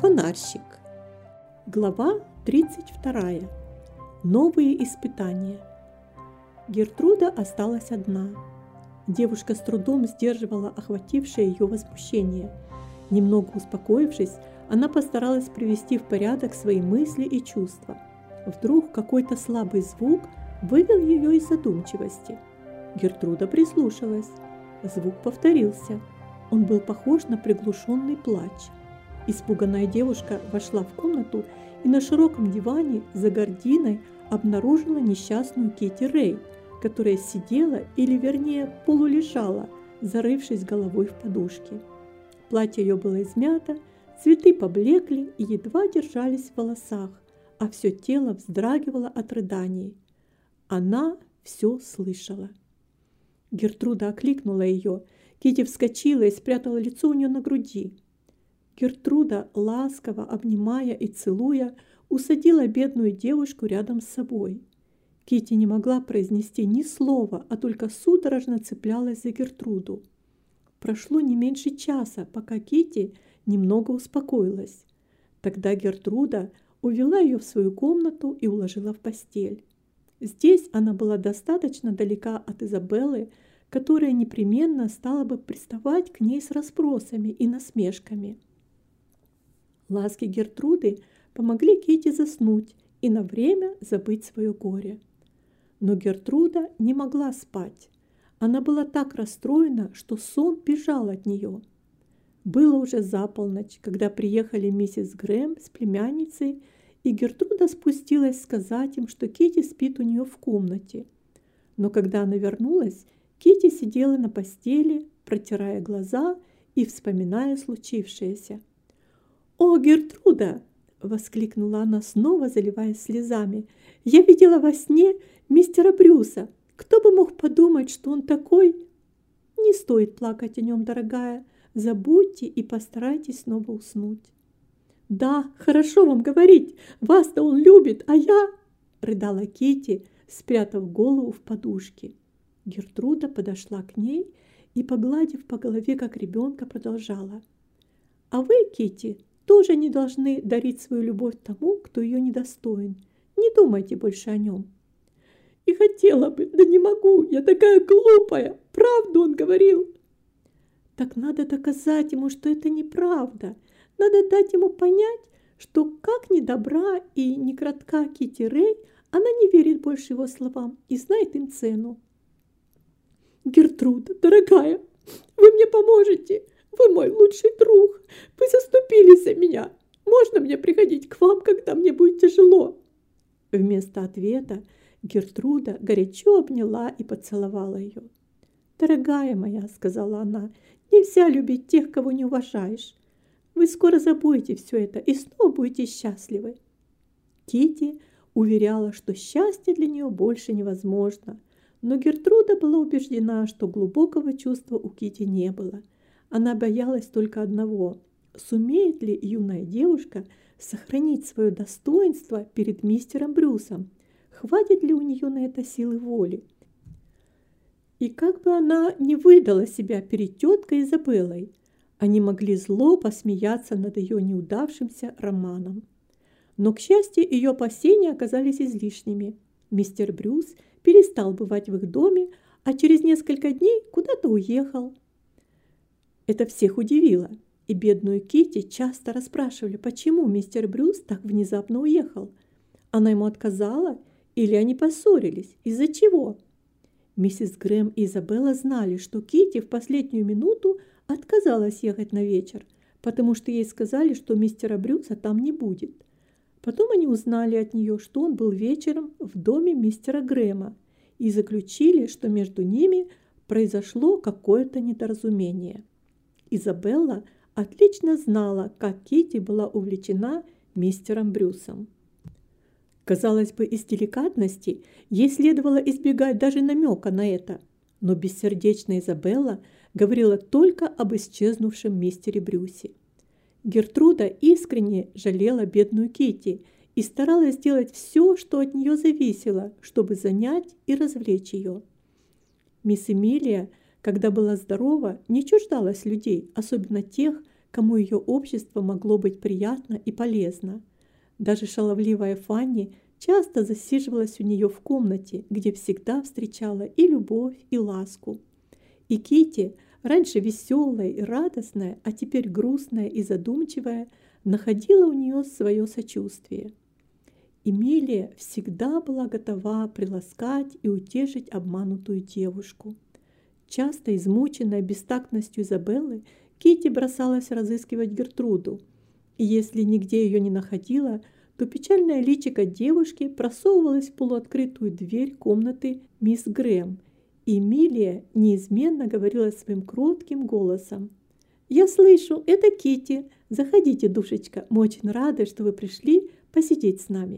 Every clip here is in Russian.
Фонарщик. Глава 32. Новые испытания. Гертруда осталась одна. Девушка с трудом сдерживала охватившее ее возмущение. Немного успокоившись, она постаралась привести в порядок свои мысли и чувства. Вдруг какой-то слабый звук вывел ее из задумчивости. Гертруда прислушалась. Звук повторился. Он был похож на приглушенный плач. Испуганная девушка вошла в комнату и на широком диване за гардиной обнаружила несчастную Китти Рей, которая сидела, или вернее полулежала, зарывшись головой в подушки. Платье ее было измято, цветы поблекли и едва держались в волосах, а все тело вздрагивало от рыданий. Она все слышала. Гертруда окликнула ее. Китти вскочила и спрятала лицо у нее на груди. Гертруда, ласково обнимая и целуя, усадила бедную девушку рядом с собой. Китти не могла произнести ни слова, а только судорожно цеплялась за Гертруду. Прошло не меньше часа, пока Китти немного успокоилась. Тогда Гертруда увела ее в свою комнату и уложила в постель. Здесь она была достаточно далека от Изабеллы, которая непременно стала бы приставать к ней с расспросами и насмешками. Ласки Гертруды помогли Китти заснуть и на время забыть свое горе. Но Гертруда не могла спать. Она была так расстроена, что сон бежал от нее. Было уже за полночь, когда приехали миссис Грэм с племянницей, и Гертруда спустилась сказать им, что Китти спит у нее в комнате. Но когда она вернулась, Китти сидела на постели, протирая глаза и вспоминая случившееся. «О, Гертруда!» – воскликнула она, снова заливаясь слезами. «Я видела во сне мистера Брюса. Кто бы мог подумать, что он такой?» «Не стоит плакать о нем, дорогая. Забудьте и постарайтесь снова уснуть». «Да, хорошо вам говорить. Вас-то он любит, а я...» – рыдала Китти, спрятав голову в подушке. Гертруда подошла к ней и, погладив по голове, как ребенка, продолжала. «А вы, Китти, тоже не должны дарить свою любовь тому, кто ее недостоин. Не думайте больше о нем». «И хотела бы, да не могу, я такая глупая, правду он говорил». «Так надо доказать ему, что это неправда. Надо дать ему понять, что как ни добра и ни кратка Китти Рей, она не верит больше его словам и знает им цену». «Гертруда, дорогая, вы мне поможете. Вы мой лучший друг. Вы заступились за меня. Можно мне приходить к вам, когда мне будет тяжело?» Вместо ответа Гертруда горячо обняла и поцеловала ее. «Дорогая моя, — сказала она, — нельзя любить тех, кого не уважаешь. Вы скоро забудете все это и снова будете счастливы». Китти уверяла, что счастье для нее больше невозможно, но Гертруда была убеждена, что глубокого чувства у Китти не было. Она боялась только одного – сумеет ли юная девушка сохранить свое достоинство перед мистером Брюсом, хватит ли у нее на это силы воли. И как бы она не выдала себя перед теткой Изабеллой, они могли зло посмеяться над ее неудавшимся романом. Но, к счастью, ее опасения оказались излишними. Мистер Брюс перестал бывать в их доме, а через несколько дней куда-то уехал. Это всех удивило, и бедную Китти часто расспрашивали, почему мистер Брюс так внезапно уехал. Она ему отказала или они поссорились, из-за чего? Миссис Грэм и Изабелла знали, что Китти в последнюю минуту отказалась ехать на вечер, потому что ей сказали, что мистера Брюса там не будет. Потом они узнали от нее, что он был вечером в доме мистера Грэма, и заключили, что между ними произошло какое-то недоразумение. Изабелла отлично знала, как Китти была увлечена мистером Брюсом. Казалось бы, из деликатности ей следовало избегать даже намека на это, но бессердечная Изабелла говорила только об исчезнувшем мистере Брюсе. Гертруда искренне жалела бедную Китти и старалась сделать все, что от нее зависело, чтобы занять и развлечь ее. Мисс Эмилия, когда была здорова, не чуждалась людей, особенно тех, кому ее общество могло быть приятно и полезно. Даже шаловливая Фанни часто засиживалась у нее в комнате, где всегда встречала и любовь, и ласку. И Китти, раньше веселая и радостная, а теперь грустная и задумчивая, находила у нее свое сочувствие. Эмилия всегда была готова приласкать и утешить обманутую девушку. Часто измученная бестактностью Изабеллы, Китти бросалась разыскивать Гертруду, и если нигде ее не находила, то печальное личико девушки просовывалось в полуоткрытую дверь комнаты мисс Грэм, и Эмилия неизменно говорила своим кротким голосом: «Я слышу, это Китти. Заходите, душечка, мы очень рады, что вы пришли посидеть с нами».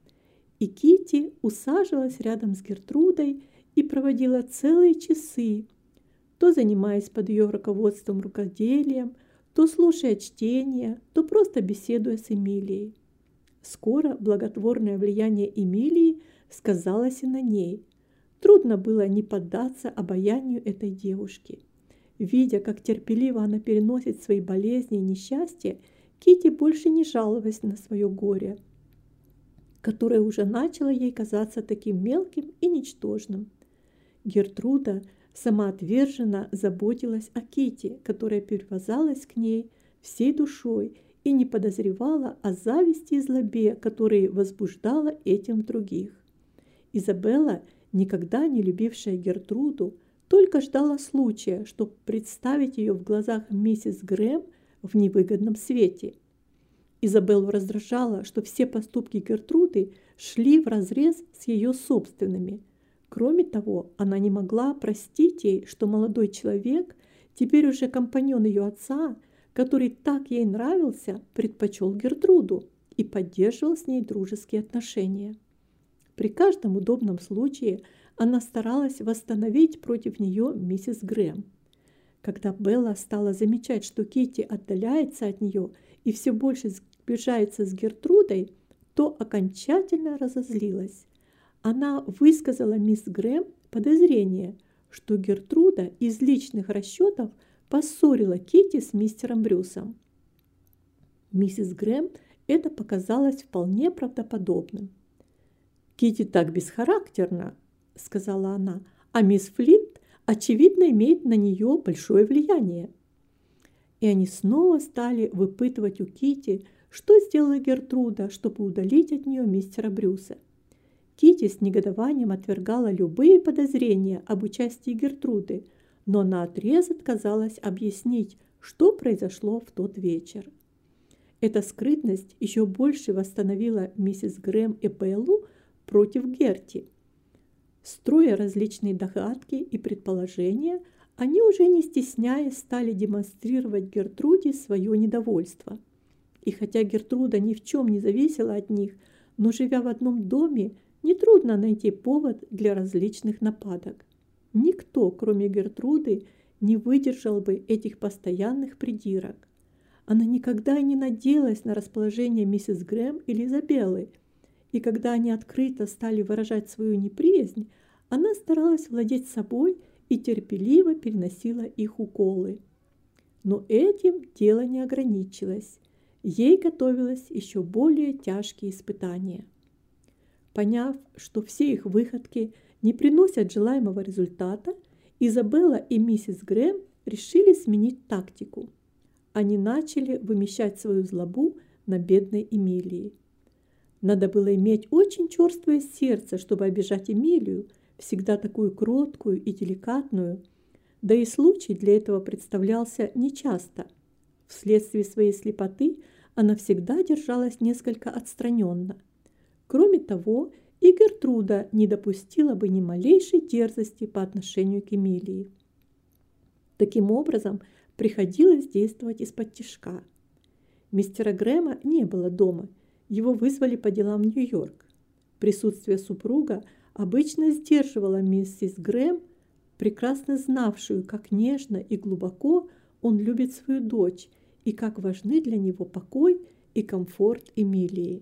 И Китти усаживалась рядом с Гертрудой и проводила целые часы, то занимаясь под ее руководством рукоделием, то слушая чтение, то просто беседуя с Эмилией. Скоро благотворное влияние Эмилии сказалось и на ней. Трудно было не поддаться обаянию этой девушки. Видя, как терпеливо она переносит свои болезни и несчастья, Китти больше не жаловалась на свое горе, которое уже начало ей казаться таким мелким и ничтожным. Гертруда самоотверженно заботилась о Китти, которая привязалась к ней всей душой и не подозревала о зависти и злобе, которые возбуждала этим других. Изабелла, никогда не любившая Гертруду, только ждала случая, чтобы представить ее в глазах миссис Грэм в невыгодном свете. Изабеллу раздражало, что все поступки Гертруды шли вразрез с ее собственными. Кроме того, она не могла простить ей, что молодой человек, теперь уже компаньон ее отца, который так ей нравился, предпочел Гертруду и поддерживал с ней дружеские отношения. При каждом удобном случае она старалась восстановить против нее миссис Грэм. Когда Белла стала замечать, что Китти отдаляется от нее и все больше сближается с Гертрудой, то окончательно разозлилась. Она высказала мисс Грэм подозрение, что Гертруда из личных расчетов поссорила Китти с мистером Брюсом. Миссис Грэм это показалось вполне правдоподобным. «Китти так бесхарактерна», — сказала она, «а мисс Флинт, очевидно, имеет на нее большое влияние». И они снова стали выпытывать у Китти, что сделала Гертруда, чтобы удалить от нее мистера Брюса. Китти с негодованием отвергала любые подозрения об участии Гертруды, но наотрез отказалась объяснить, что произошло в тот вечер. Эта скрытность еще больше восстановила миссис Грэм и Беллу против Герти. Строя различные догадки и предположения, они уже не стесняясь стали демонстрировать Гертруде свое недовольство. И хотя Гертруда ни в чем не зависела от них, но живя в одном доме, нетрудно найти повод для различных нападок. Никто, кроме Гертруды, не выдержал бы этих постоянных придирок. Она никогда и не надеялась на расположение миссис Грэм или Изабеллы, и когда они открыто стали выражать свою неприязнь, она старалась владеть собой и терпеливо переносила их уколы. Но этим дело не ограничилось. Ей готовилось еще более тяжкие испытания. Поняв, что все их выходки не приносят желаемого результата, Изабелла и миссис Грэм решили сменить тактику. Они начали вымещать свою злобу на бедной Эмилии. Надо было иметь очень черствое сердце, чтобы обижать Эмилию, всегда такую кроткую и деликатную, да и случай для этого представлялся нечасто. Вследствие своей слепоты она всегда держалась несколько отстраненно. Кроме того, и Гертруда не допустила бы ни малейшей дерзости по отношению к Эмилии. Таким образом, приходилось действовать исподтишка. Мистера Грэма не было дома, его вызвали по делам в Нью-Йорк. Присутствие супруга обычно сдерживало миссис Грэм, прекрасно знавшую, как нежно и глубоко он любит свою дочь и как важны для него покой и комфорт Эмилии.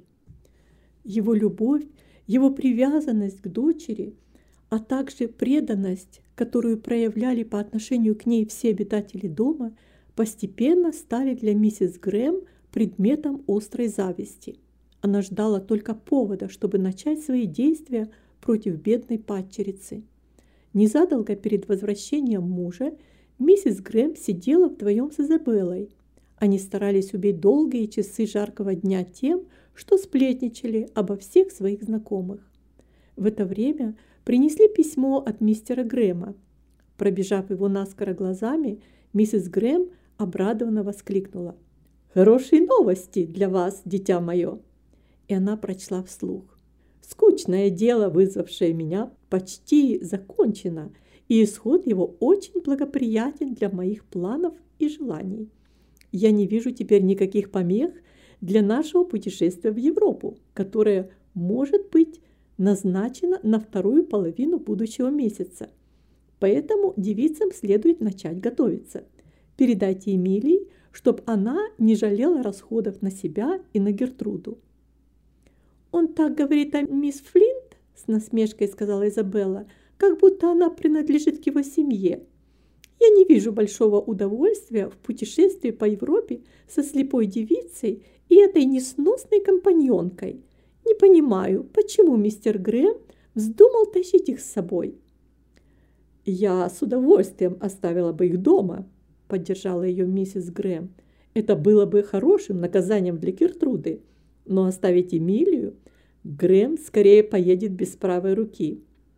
Его любовь, его привязанность к дочери, а также преданность, которую проявляли по отношению к ней все обитатели дома, постепенно стали для миссис Грэм предметом острой зависти. Она ждала только повода, чтобы начать свои действия против бедной падчерицы. Незадолго перед возвращением мужа миссис Грэм сидела вдвоем с Изабеллой. Они старались убить долгие часы жаркого дня тем, что сплетничали обо всех своих знакомых. В это время принесли письмо от мистера Грэма. Пробежав его наскоро глазами, миссис Грэм обрадованно воскликнула: «Хорошие новости для вас, дитя мое!» И она прочла вслух: «Скучное дело, вызвавшее меня, почти закончено, и исход его очень благоприятен для моих планов и желаний. Я не вижу теперь никаких помех для нашего путешествия в Европу, которое может быть назначено на вторую половину будущего месяца. Поэтому девицам следует начать готовиться. Передайте Эмилии, чтобы она не жалела расходов на себя и на Гертруду». «Он так говорит о мисс Флинт, — с насмешкой сказала Изабелла, — как будто она принадлежит к его семье. Я не вижу большого удовольствия в путешествии по Европе со слепой девицей и этой несносной компаньонкой. Не понимаю, почему мистер Грэм вздумал тащить их с собой». «Я с удовольствием оставила бы их дома, — поддержала ее миссис Грэм. Это было бы хорошим наказанием для Гертруды. Но оставить Эмилию Грэм скорее поедет без правой руки».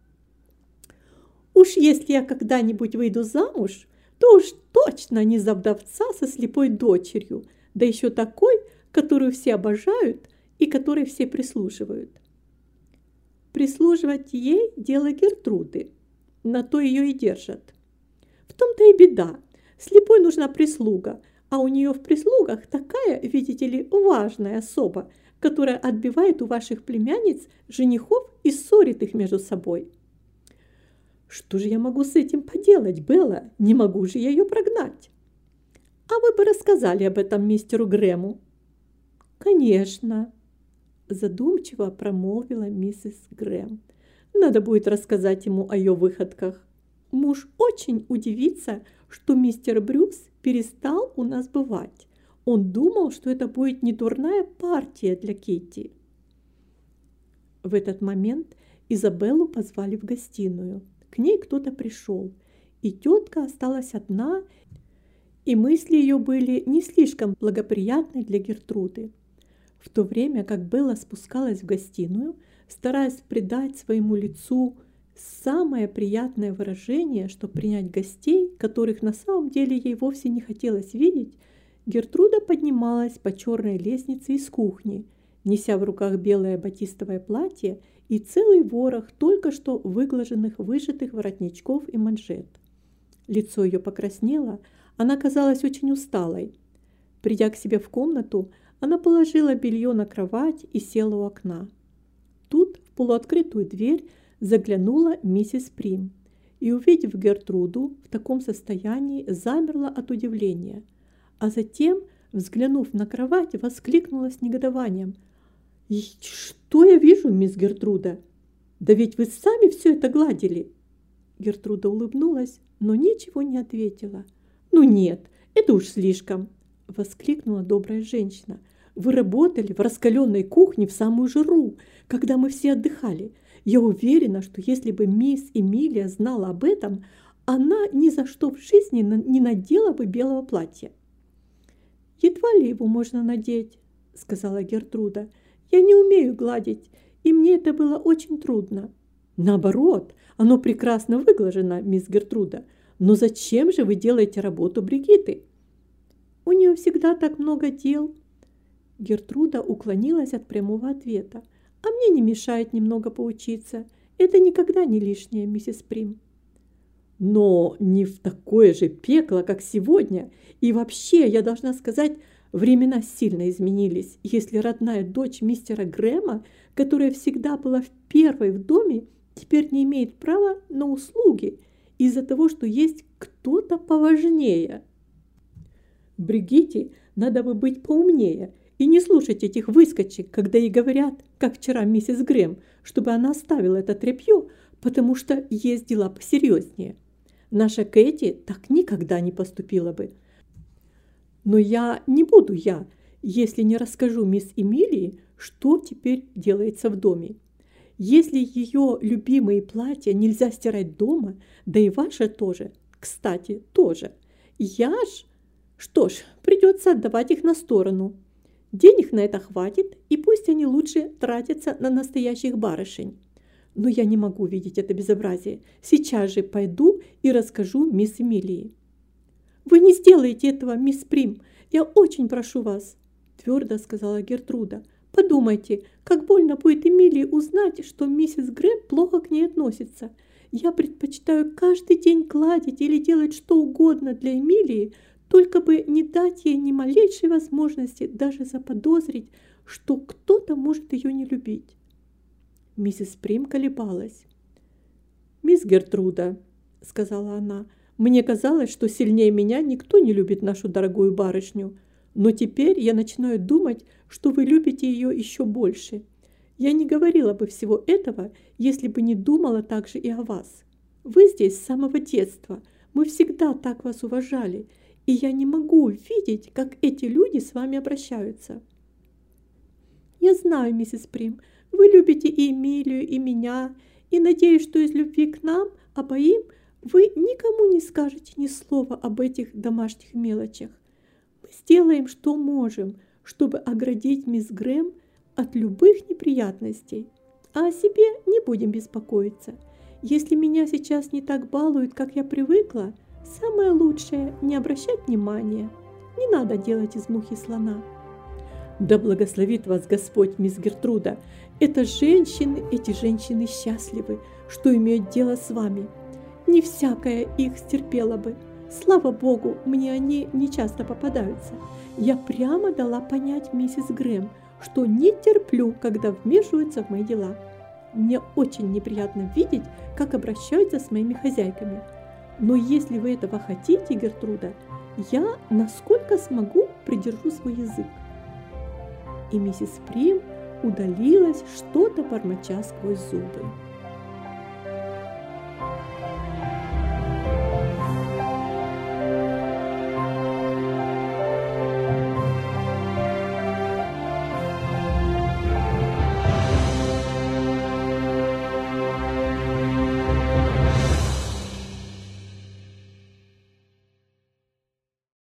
«Уж если я когда-нибудь выйду замуж, то уж точно не за вдовца со слепой дочерью, да еще такой, которую все обожают и которой все прислуживают». «Прислуживать ей – дело Гертруды, на то ее и держат. В том-то и беда. Слепой нужна прислуга, а у нее в прислугах такая, видите ли, важная особа, которая отбивает у ваших племянниц женихов и ссорит их между собой». «Что же я могу с этим поделать, Белла? Не могу же я ее прогнать». «А вы бы рассказали об этом мистеру Грэму». «Конечно», – задумчиво промолвила миссис Грэм. «Надо будет рассказать ему о ее выходках. Муж очень удивится, что мистер Брюс перестал у нас бывать. Он думал, что это будет не дурная партия для Китти». В этот момент Изабеллу позвали в гостиную. К ней кто-то пришел, и тетка осталась одна, и мысли ее были не слишком благоприятны для Гертруды. В то время как Белла спускалась в гостиную, стараясь придать своему лицу самое приятное выражение, чтобы принять гостей, которых на самом деле ей вовсе не хотелось видеть, Гертруда поднималась по черной лестнице из кухни, неся в руках белое батистовое платье и целый ворох только что выглаженных вышитых воротничков и манжет. Лицо ее покраснело, она казалась очень усталой. Придя к себе в комнату, она положила белье на кровать и села у окна. Тут в полуоткрытую дверь заглянула миссис Прим и, увидев Гертруду в таком состоянии, замерла от удивления, а затем, взглянув на кровать, воскликнула с негодованием: «И что я вижу, мисс Гертруда? Да ведь вы сами все это гладили!» Гертруда улыбнулась, но ничего не ответила. «Ну нет, это уж слишком!» – воскликнула добрая женщина. «Вы работали в раскаленной кухне в самую жару, когда мы все отдыхали. Я уверена, что если бы мисс Эмилия знала об этом, она ни за что в жизни не надела бы белого платья». «Едва ли его можно надеть», – сказала Гертруда. «Я не умею гладить, и мне это было очень трудно». «Наоборот, оно прекрасно выглажено, мисс Гертруда. Но зачем же вы делаете работу Бригитты?» «У нее всегда так много дел». Гертруда уклонилась от прямого ответа. «А мне не мешает немного поучиться. Это никогда не лишнее, миссис Прим». «Но не в такое же пекло, как сегодня. И вообще, я должна сказать, времена сильно изменились. Если родная дочь мистера Грэма, которая всегда была первой в доме, теперь не имеет права на услуги из-за того, что есть кто-то поважнее. Бригитте надо бы быть поумнее и не слушать этих выскочек, когда ей говорят, как вчера миссис Грэм, чтобы она оставила это тряпье, потому что есть дела посерьезнее. Наша Кэти так никогда не поступила бы. Но я не буду если не расскажу мисс Эмилии, что теперь делается в доме. Если ее любимые платья нельзя стирать дома, да и ваше тоже, кстати, тоже. Что ж, придется отдавать их на сторону. Денег на это хватит, и пусть они лучше тратятся на настоящих барышень. Но я не могу видеть это безобразие. Сейчас же пойду и расскажу мисс Эмилии. Вы не сделаете этого, мисс Прим. Я очень прошу вас, твердо сказала Гертруда. Подумайте, как больно будет Эмилии узнать, что миссис Грэм плохо к ней относится. Я предпочитаю каждый день гладить или делать что угодно для Эмилии, только бы не дать ей ни малейшей возможности даже заподозрить, что кто-то может ее не любить. Миссис Прим колебалась. «Мисс Гертруда», — сказала она, — «мне казалось, что сильнее меня никто не любит нашу дорогую барышню, но теперь я начинаю думать, что вы любите ее еще больше. Я не говорила бы всего этого, если бы не думала также и о вас. Вы здесь с самого детства, мы всегда так вас уважали, и я не могу видеть, как эти люди с вами обращаются». «Я знаю, миссис Прим, вы любите и Эмилию, и меня, и надеюсь, что из любви к нам обоим вы никому не скажете ни слова об этих домашних мелочах. Мы сделаем, что можем, чтобы оградить мисс Грэм от любых неприятностей, а о себе не будем беспокоиться. Если меня сейчас не так балуют, как я привыкла, самое лучшее – не обращать внимания. Не надо делать из мухи слона». «Да благословит вас Господь, мисс Гертруда! Эти женщины счастливы, что имеют дело с вами. Не всякая их стерпела бы. Слава Богу, мне они не часто попадаются. Я прямо дала понять миссис Грэм, что не терплю, когда вмешиваются в мои дела. Мне очень неприятно видеть, как обращаются с моими хозяйками. Но если вы этого хотите, Гертруда, я, насколько смогу, придержу свой язык». И миссис Прим удалилась, что-то бормоча сквозь зубы.